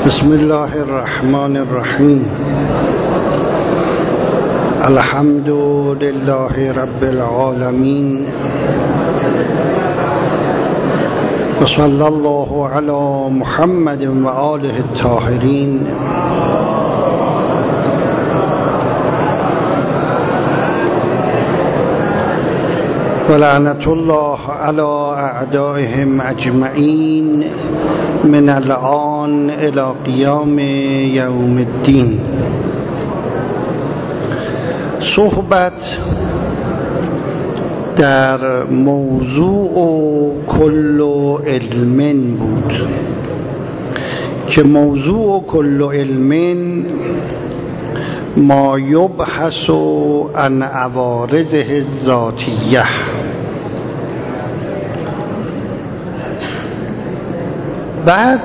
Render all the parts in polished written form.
بسم الله الرحمن الرحیم. الحمد لله رب العالمین و صلی الله علی محمد و آله الطاهرین. و لعنت الله علی اعدائهم اجمعین من الآن الی قیام یوم الدین. صحبت در موضوع کل علم بود که موضوع کل علم ما یبحث عن عوارضه الذاتیه. بعد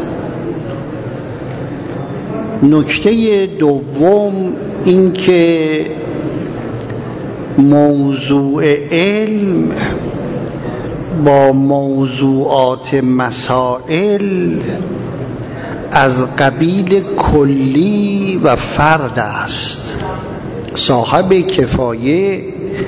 نکته دوم این که موضوع علم با موضوعات مسائل از قبیل کلی و فرد است. صاحب کفایه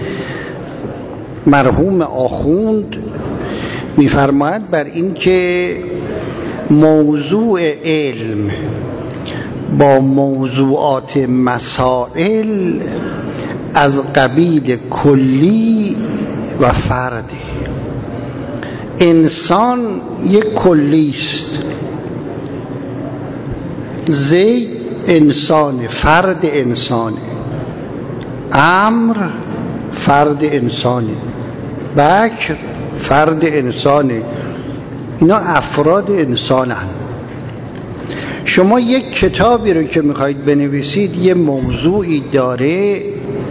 مرحوم آخوند می‌فرماید بر این که موضوع علم با موضوعات مسائل از قبیل کلی و فردی. انسان یک کلی است. زید انسان، فرد انسانه. عمرو فرد انسانه. بکر فرد انسانه. اینا افراد انسان هستند. شما یک کتابی رو که میخواید بنویسید یه موضوعی داره،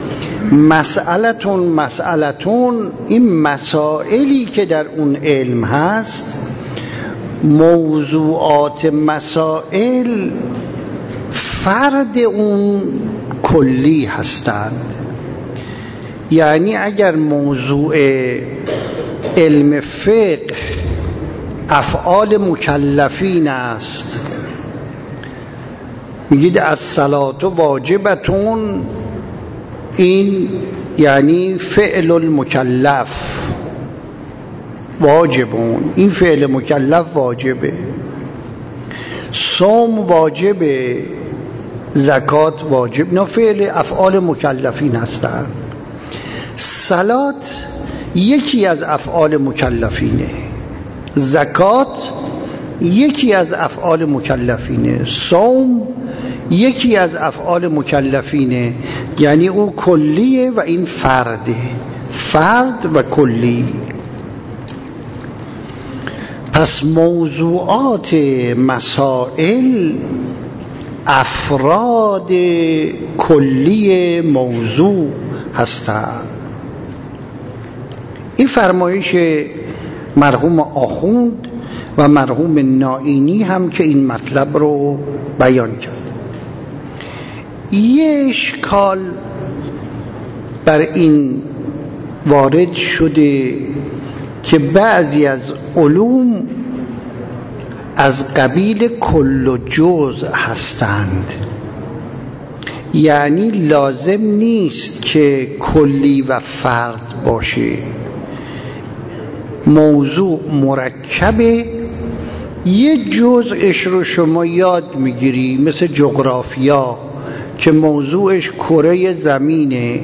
مسئلتون این مسائلی که در اون علم هست، موضوعات مسائل فرد اون کلی هستند. یعنی اگر موضوع علم فقه افعال مکلفین است، میگید الصلاة واجبتون، این یعنی فعل المکلف واجبون، این فعل مکلف واجبه. صوم واجبه، زکات واجب، اینا فعل افعال مکلفین هستند. صلات یکی از افعال مکلفینه، زکات یکی از افعال مکلفینه، صوم یکی از افعال مکلفینه. یعنی او کلیه و این فرده، فرد و کلی. پس موضوعات مسائل افراد کلی موضوع هستند. این فرمایش مرحوم آخوند و مرحوم نائینی هم که این مطلب رو بیان کرد. یه اشکال بر این وارد شده که بعضی از علوم از قبیل کل و جزء هستند. یعنی لازم نیست که کلی و فرد باشه. موضوع مرکبه، یه جزءش رو شما یاد میگیری، مثل جغرافیا که موضوعش کره زمینه.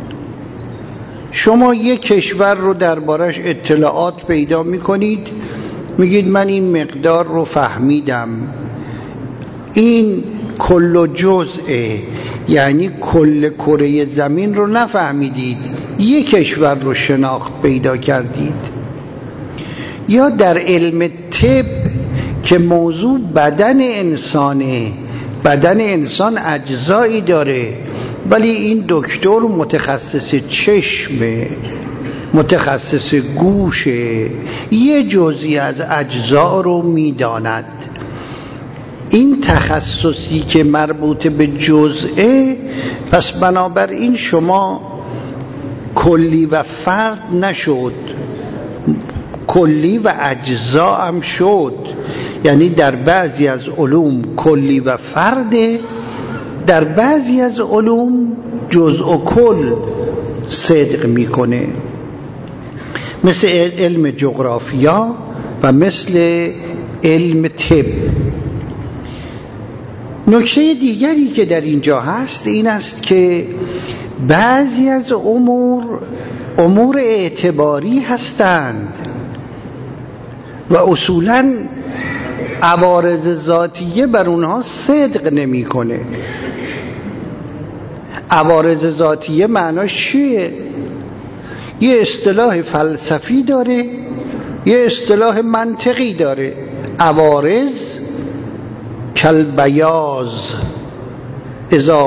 شما یک کشور رو دربارش اطلاعات پیدا میکنید، میگید من این مقدار رو فهمیدم. این کل و جزءه، یعنی کل کره زمین رو نفهمیدید، یک کشور رو شناخت پیدا کردید. یا در علم طب که موضوع بدن انسانه، بدن انسان اجزایی داره، ولی این دکتر متخصص چشمه، متخصص گوشه، یه جزئی از اجزا رو میداند. این تخصصی که مربوط به جزئه، پس بنابراین شما کلی و فرد نشد، کلی و اجزا هم شد. یعنی در بعضی از علوم کلی و فرده، در بعضی از علوم جزء و کل صدق میکنه، مثل علم جغرافیا و مثل علم طب. نکته دیگری که در اینجا هست این است که بعضی از امور اعتباری هستند و اصولاً عوارض ذاتیه بر اونها صدق نمیکنه. عوارض ذاتیه معناش چیه؟ یه اصطلاح فلسفی داره، یه اصطلاح منطقی داره. عوارض کالبیاض اذا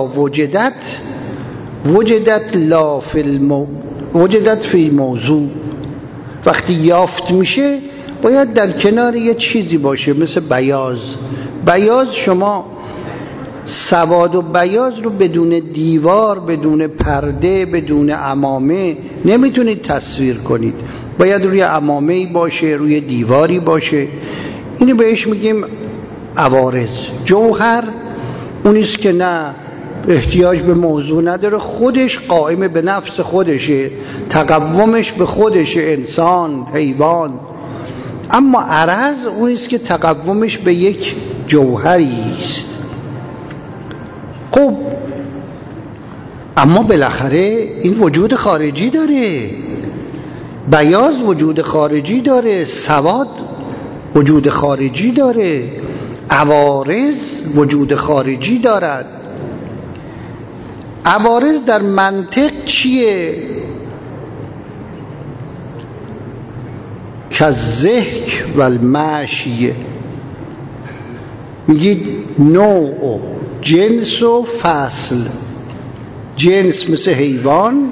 وجدت فی موضوع، وقتی یافت میشه باید در کنار یه چیزی باشه، مثل بیاض. بیاض شما سواد و بیاض رو بدون دیوار، بدون پرده، بدون عمامه نمیتونید تصویر کنید. باید روی عمامه‌ای باشه، روی دیواری باشه. اینو بهش میگیم عوارض. جوهر اونیست که نه احتیاج به موضوع نداره، خودش قائم به نفس خودشه، تقومش به خودشه، انسان، حیوان. اما عرض اونیست که تقومش به یک جوهری است. خب اما بالاخره این وجود خارجی داره. بیاض وجود خارجی داره، سواد وجود خارجی داره، عوارض وجود خارجی دارد. عوارض در منطق چیه؟ کالضحک و المشی. میگید نوع و جنس و فصل. جنس مثل حیوان،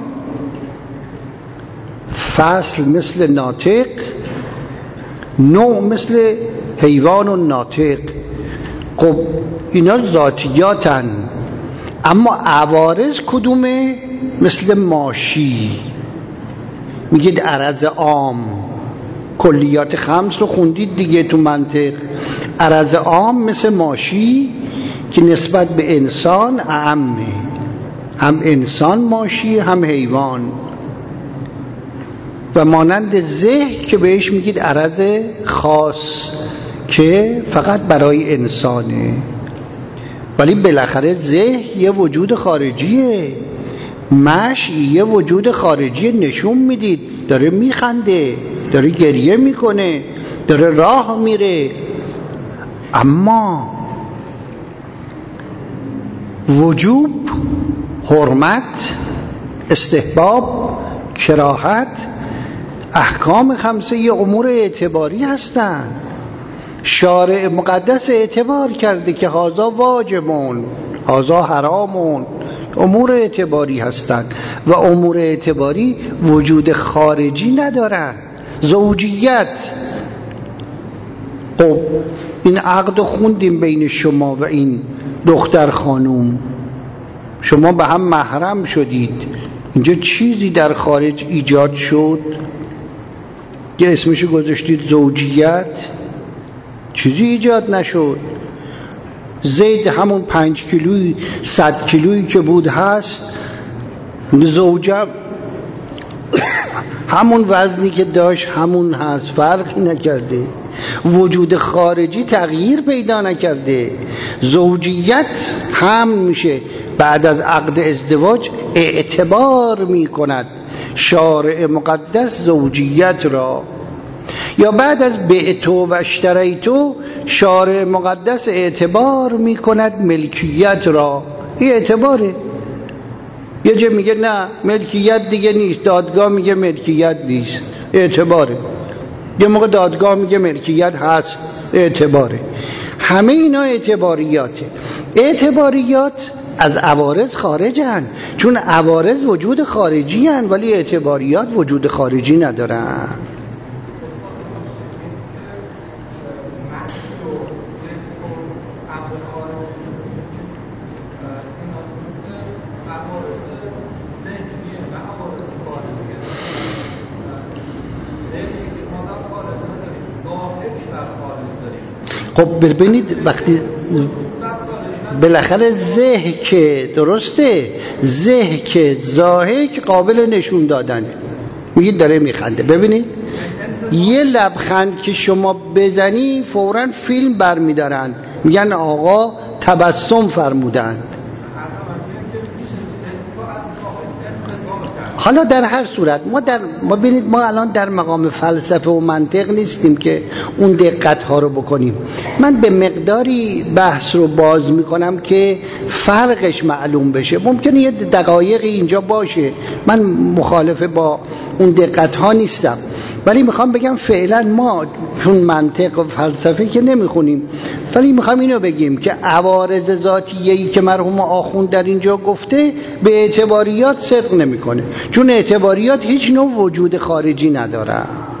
فصل مثل ناطق، نوع مثل حیوان و ناطق. خب اینا ذاتیاتن. اما عوارض کدومه؟ مثل ماشی. میگید عرض عام. کلیات خمس رو خوندید دیگه تو منطق. عرض عام مثل ماشی که نسبت به انسان اعمه، هم انسان ماشی هم حیوان. و مانند ذهن که بهش میگید عرض خاص که فقط برای انسانه. ولی بالاخره ذهن یه وجود خارجیه، مشی یه وجود خارجی. نشون میدید داره میخنده، داره گریه میکنه، داره راه میره. اما وجوب، حرمت، استحباب، کراهت، احکام خمسه یه امور اعتباری هستند. شارع مقدس اعتبار کرده که هذا واجبون، هذا حرامون. امور اعتباری هستند و امور اعتباری وجود خارجی ندارند. زوجیت، خب این عقد خوندیم بین شما و این دختر خانوم، شما به هم محرم شدید. اینجا چیزی در خارج ایجاد شد که اسمشو گذاشتید زوجیت؟ چیزی ایجاد نشد. زید همون 5 کیلویی 100 کیلویی که بود هست، زوجه همون وزنی که داشت همون هست، فرقی نکرده. وجود خارجی تغییر پیدا نکرده. زوجیت هم میشه بعد از عقد ازدواج اعتبار میکند شارع مقدس زوجیت را، یا بعد از بعتو و اشتریتو شارع مقدس اعتبار میکند ملکیت را. این اعتباره. یه جا میگه نه ملکیت دیگه نیست، دادگاه میگه ملکیت نیست، اعتباره. یه موقع دادگاه میگه ملکیت هست، اعتباره. همه اینا اعتباریاته. اعتباریات از عوارض خارجن، چون عوارض وجود خارجی هن ولی اعتباریات وجود خارجی ندارن. خب ببینید وقتی بالاخره ضحک درسته، ضحک ضاحک قابل نشون دادنه. میگید داره میخنده. ببینید یه لبخند که شما بزنی فوراً فیلم برمیدارن میگن آقا تبسم فرمودند. حالا در هر صورت ما ببینید ما الان در مقام فلسفه و منطق نیستیم که اون دقت ها رو بکنیم. من به مقداری بحث رو باز میکنم که فرقش معلوم بشه. ممکنه یه دقایقی اینجا باشه، من مخالف با اون دقت ها نیستم، ولی میخوام بگم فعلا ما چون منطق و فلسفه که نمیخونیم، ولی میخوام اینو بگیم که عوارض ذاتیه‌ای که مرحوم آخوند در اینجا گفته به اعتباریات صدق نمیکنه، چون اعتباریات هیچ نوع وجود خارجی نداره.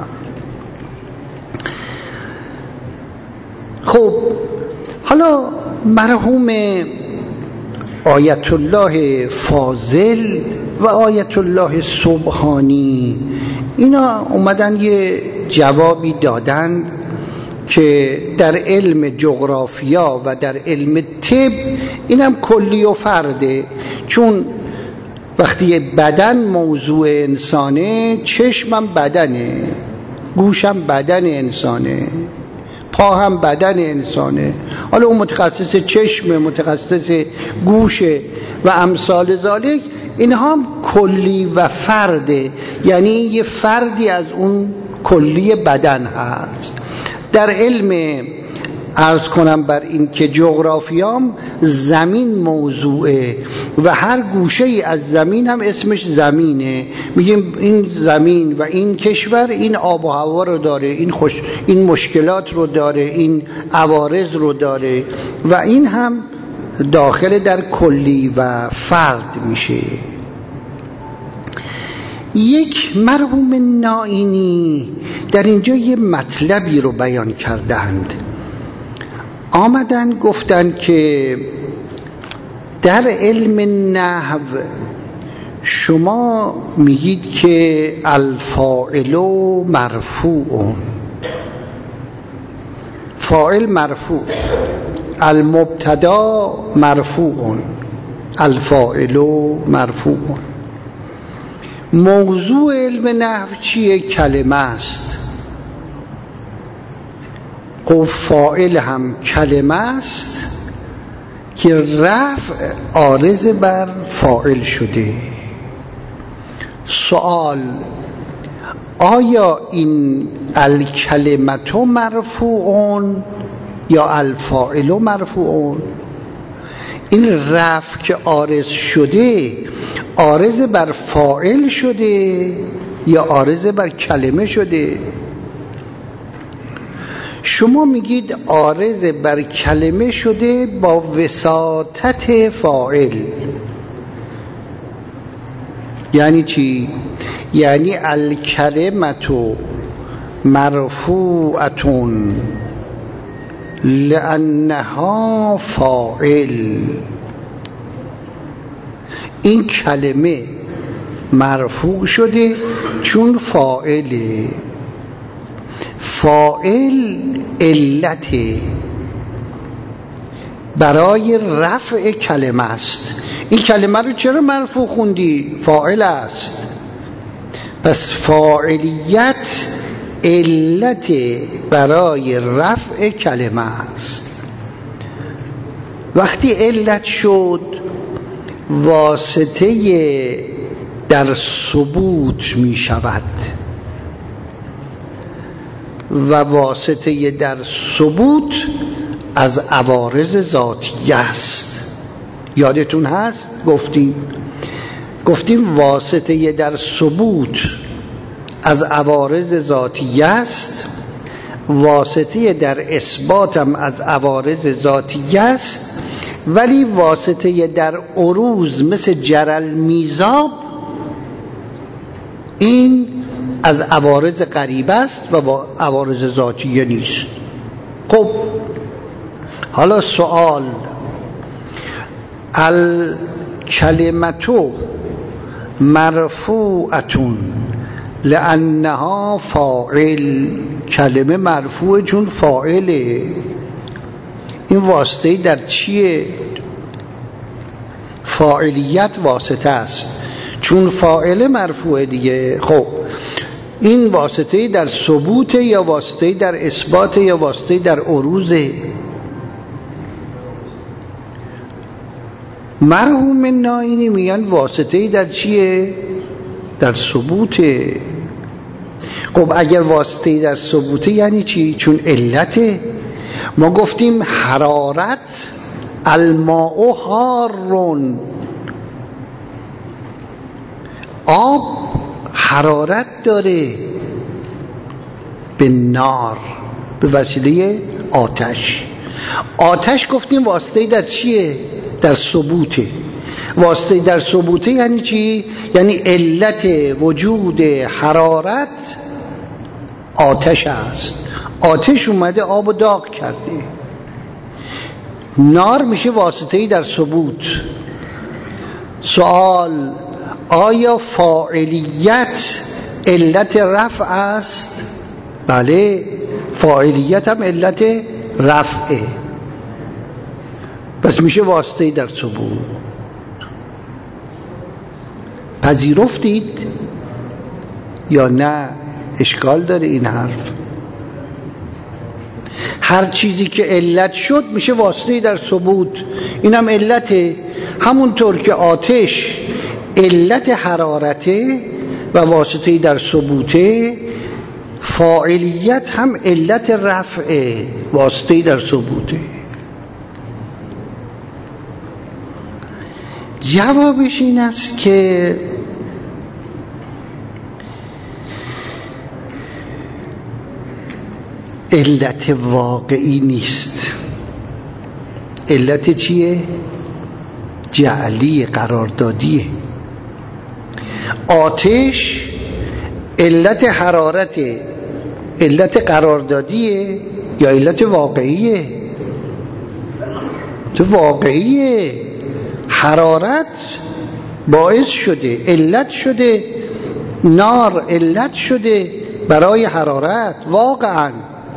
خب حالا مرحوم آیت الله فاضل و آیت الله سبحانی اینا اومدن یه جوابی دادن که در علم جغرافیا و در علم طب اینم کلی و فرده، چون وقتی بدن موضوع انسانه، چشمم بدنه، گوشم بدن انسانه، پا هم بدن انسانه، حالا اون متخصص چشم، متخصص گوشه و امثال ذالک، اینها هم کلی و فرده، یعنی یه فردی از اون کلی بدن هست. در علم عرض کنم بر این که جغرافیام زمین موضوعه و هر گوشه ای از زمین هم اسمش زمینه، میگیم این زمین و این کشور این آب و هوا رو داره، این مشکلات رو داره، این عوارض رو داره و این هم داخل در کلی و فرد میشه. یک مرحوم نائینی در اینجا یه مطلبی رو بیان کردند، آمدن گفتند که در علم نحو شما میگید که الفاعل مرفوع، فاعل مرفوع، المبتدا مرفوع، الفاعل مرفوع. موضوع علم نحو چیه؟ کلمه است. خب فاعل هم کلمه است که رفع عارض بر فاعل شده. سوال: آیا این الکلمت مرفوعون یا الفاعل مرفوعون؟ این رفع که عارض شده عارض بر فاعل شده یا عارض بر کلمه شده؟ شما میگید عارض بر کلمه شده با وساطت فاعل. یعنی چی؟ یعنی الکلمت مرفوعتون لأنها فاعل. این کلمه مرفوع شده چون فاعله. فاعل علت برای رفع کلمه است. این کلمه رو چرا مرفوع خوندی؟ فاعل است. پس فاعلیت علت برای رفع کلمه است. وقتی علت شد واسطه در ثبوت می شود و واسطه در ثبوت از عوارض ذاتیه است. یادتون هست گفتیم واسطه در ثبوت از عوارض ذاتیه است، واسطه در اثبات هم از عوارض ذاتیه است، ولی واسطه در عروض مثل جرل میزاب این از عوارض غریبه است و عوارض ذاتیه نیست. خب حالا سوال: الکلمتو مرفوعتون لانها فاعل. کلمه مرفوع چون فاعله. این واسطه در چیه؟ فاعلیت واسطه است، چون فاعل مرفوع دیگه. خب این واسطه در ثبوت یا واسطه در اثبات یا واسطه در عروضه؟ مرحوم ناینی میگن واسطه در چیه؟ در ثبوته. خب اگر واسطه در ثبوته یعنی چی؟ چون علته. ما گفتیم حرارت الماء حارون، آب حرارت داره به نار، به وسیله آتش. آتش گفتیم واسطه در چیه؟ در ثبوته. واسطه در ثبوته یعنی چی؟ یعنی علت وجود حرارت آتش است. آتش اومده آب و داغ کرده. نار میشه واسطه در ثبوت. سوال: آیا فاعلیت علت رفع است؟ بله، فاعلیت هم علت رفعه، پس میشه واسطه در ثبوت. پذیرفتید یا نه؟ اشکال داره این حرف. هر چیزی که علت شد میشه واسطه در ثبوت. اینم علته، همونطور که آتش علت حرارته و واسطه در ثبوته، فاعلیت هم علت رفعه، واسطه در ثبوته. جوابش این است که علت واقعی نیست. علت چیه؟ جعلی، قراردادیه. آتش علت حرارته، علت قراردادیه یا علت واقعیه؟ تو واقعیه. حرارت باعث شده، علت شده، نار علت شده برای حرارت واقعا.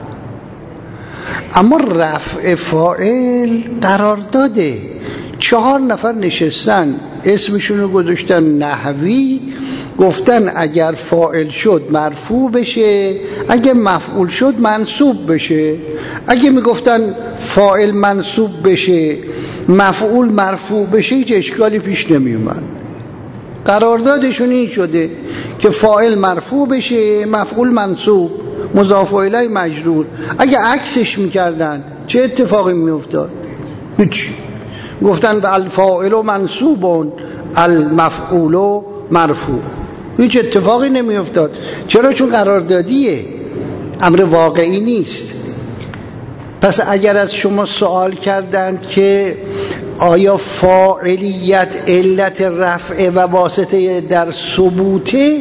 اما رفع فاعل قرار داده. 4 نفر نشستن، اسمشونو گذاشتن نحوی، گفتن اگر فاعل شد مرفوع بشه، اگه مفعول شد منصوب بشه. اگه میگفتن فاعل منصوب بشه مفعول مرفوع بشه هیچ اشکالی پیش نمیومد. قراردادشون این شده که فاعل مرفوع بشه مفعول منصوب، مضاف الیه مجرور. اگه عکسش میکردن چه اتفاقی میافتاد؟ هیچ. گفتن الفاعل منصوب المفعول مرفوع، هیچ اتفاقی نمیافتاد. چرا؟ چون قراردادیه، امر واقعی نیست. پس اگر از شما سوال کردند که آیا فاعلیت علت رفع و واسطه در ثبوته،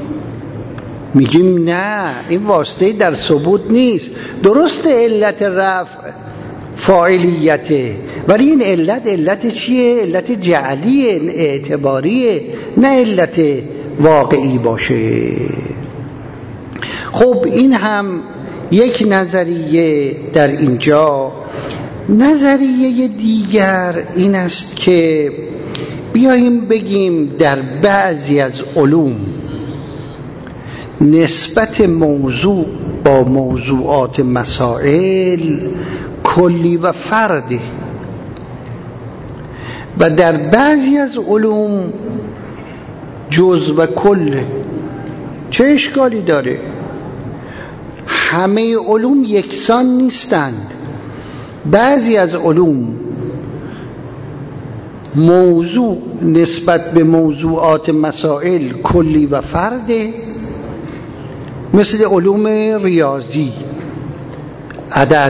میگیم نه، این واسطه در ثبوت نیست. درست علت رفع فاعلیته، ولی این علت چیه؟ علت جعلیه، اعتباریه، نه علت واقعی باشه. خب این هم یک نظریه در اینجا. نظریه دیگر این است که بیاییم بگیم در بعضی از علوم نسبت موضوع با موضوعات مسائل کلی و فرده و در بعضی از علوم جز و کل. چه اشکالی داره؟ همه علوم یکسان نیستند. بعضی از علوم موضوع نسبت به موضوعات مسائل کلی و فرده، مثل علوم ریاضی، عدد.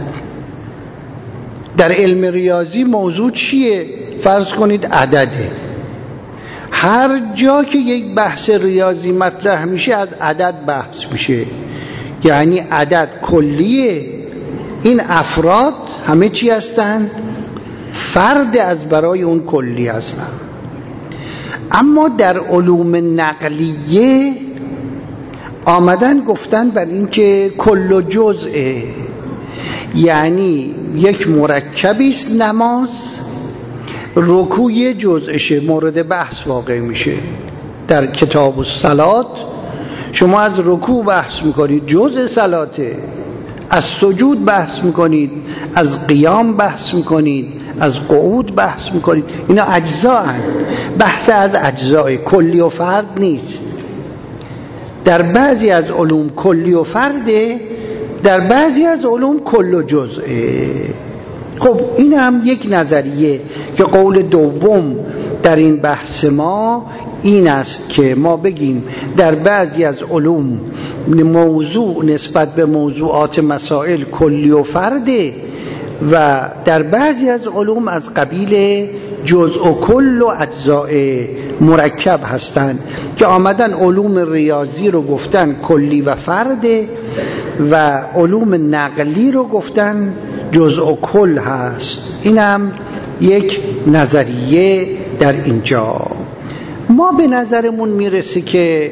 در علم ریاضی موضوع چیه؟ فرض کنید عدده. هر جا که یک بحث ریاضی مطرح میشه از عدد بحث میشه، یعنی عدد کلیه. این افراد همه چی هستند؟ فرد از برای اون کلی هستند. اما در علوم نقلیه آمدن گفتن بر این که کل و جزءه، یعنی یک مرکبی است نماز، رکوع جزءشه مورد بحث واقع میشه. در کتاب الصلات شما از رکوع بحث میکنید، جزء صلاته، از سجود بحث میکنید، از قیام بحث میکنید، از قعود بحث میکنید. اینا اجزا هستند. بحث از اجزای کلی و فرد نیست. در بعضی از علوم کلی و فرده، در بعضی از علوم کل و جزئه. خب این هم یک نظریه که قول دوم در این بحث ما این است که ما بگیم در بعضی از علوم موضوع نسبت به موضوعات مسائل کلی و فرده و در بعضی از علوم از قبیل جزء و کل و اجزاء مرکب هستند که آمدن علوم ریاضی رو گفتن کلی و فرده و علوم نقلی رو گفتن جزء و کل هست. این هم یک نظریه در اینجا. ما به نظرمون میرسه که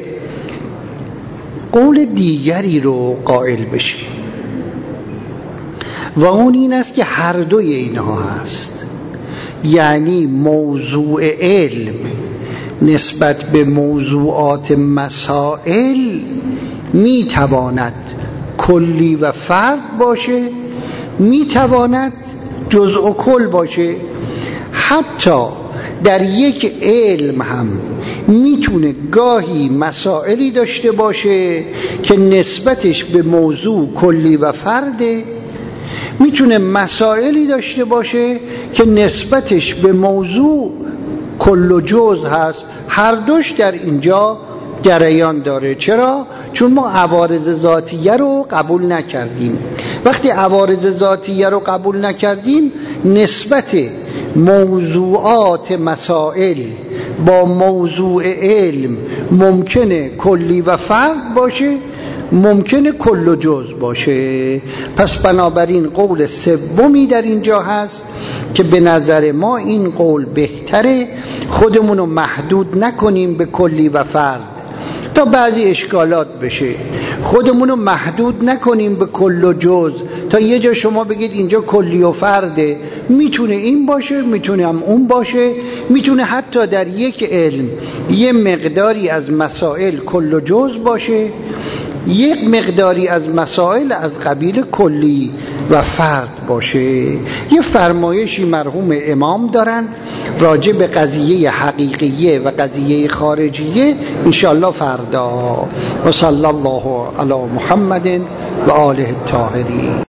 قول دیگری رو قائل بشیم و اون این است که هر دوی اینها هست. یعنی موضوع علم نسبت به موضوعات مسائل میتواند کلی و فرد باشه، میتواند جزء و کل باشه. حتی در یک علم هم میتونه گاهی مسائلی داشته باشه که نسبتش به موضوع کلی و فرده، میتونه مسائلی داشته باشه که نسبتش به موضوع کل و جز هست. هر دوش در اینجا جریان داره. چرا؟ چون ما عوارض ذاتیه رو قبول نکردیم. وقتی عوارض ذاتیه رو قبول نکردیم، نسبت موضوعات مسائل با موضوع علم ممکنه کلی و فرد باشه، ممکنه کل و جز باشه. پس بنابراین قول سومی در اینجا هست که به نظر ما این قول بهتره، خودمون رو محدود نکنیم به کلی و فرد تا بعضی اشکالات بشه، خودمون رو محدود نکنیم به کل و جز تا یه جا شما بگید اینجا کلی و فرده. میتونه این باشه، میتونه هم اون باشه، میتونه حتی در یک علم یه مقداری از مسائل کل و جز باشه، یک مقداری از مسائل از قبیل کلی و فرد باشه. یه فرمایشی مرحوم امام دارن راجع به قضیه حقیقیه و قضیه خارجیه، انشاءالله فردا. و صلی الله علی محمد و آله الطاهرین.